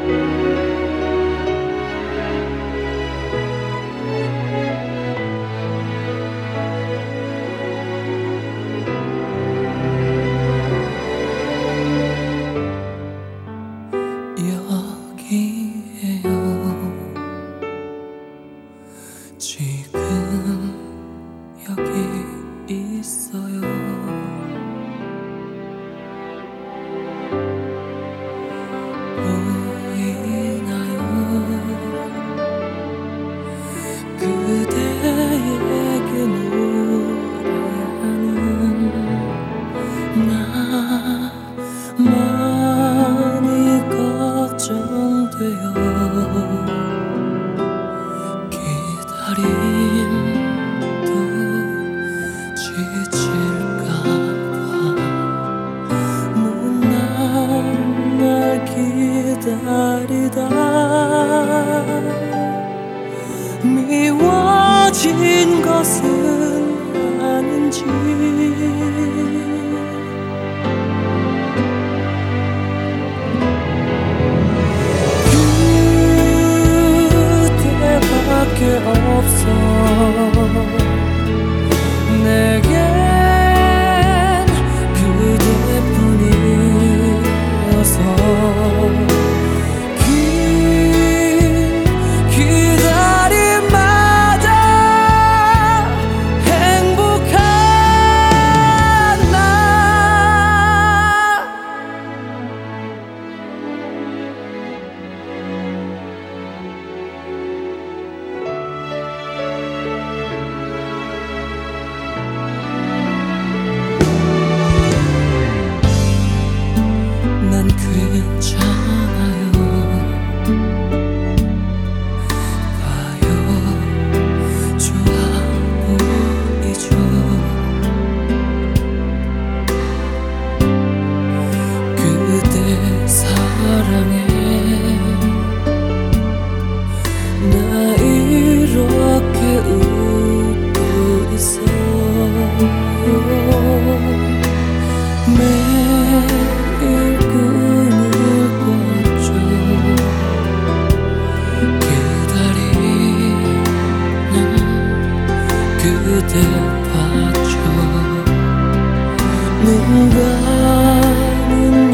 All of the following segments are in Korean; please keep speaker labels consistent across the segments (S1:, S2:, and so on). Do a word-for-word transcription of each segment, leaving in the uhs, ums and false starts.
S1: 지금 여기 있어요. 보이나요? 그대에게 노래하는 나 많이 걱정돼요. 기다림도 지칠까봐 묻는 날 기다리다 미워진 것은 아닌지 그대밖에 없어 내겐 그대뿐이어서 긴 기다림마다 행복한 나 난 괜찮아요. 봐요 좋아 보이죠. 그대 사랑해 나 이렇게 웃고 있어요. 매일 꿈을 꿨죠. 기다리는 그대 봤죠. 눈 감은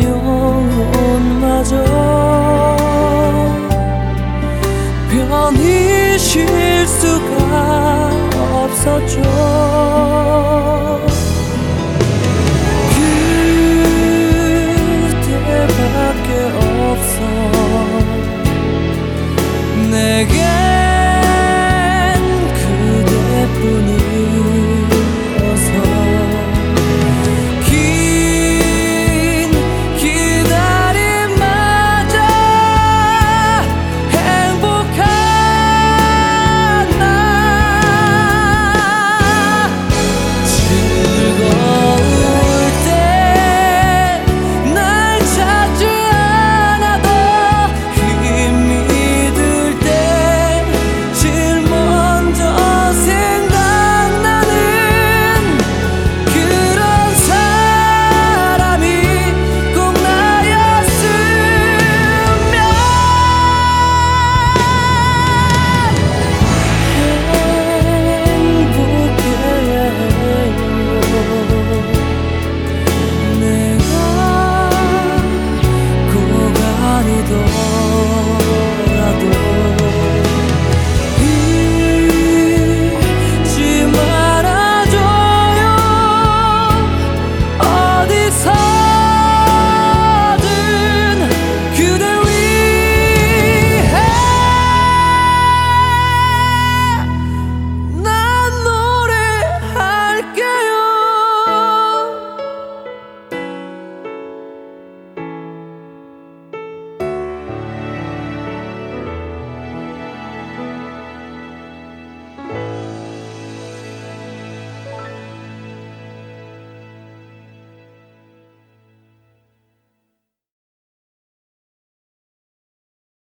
S1: 영혼마저 편히 쉴 수가 없었죠. 그대밖에 없어 내겐 그대뿐이어서 긴 기다림마다 행복한 나 즐거울 때 날 찾지 않아도 힘이 들 때 제일 먼저 생각나는 그런 사람이 꼭 나였으면 행복해야 해요. 내가 고간이던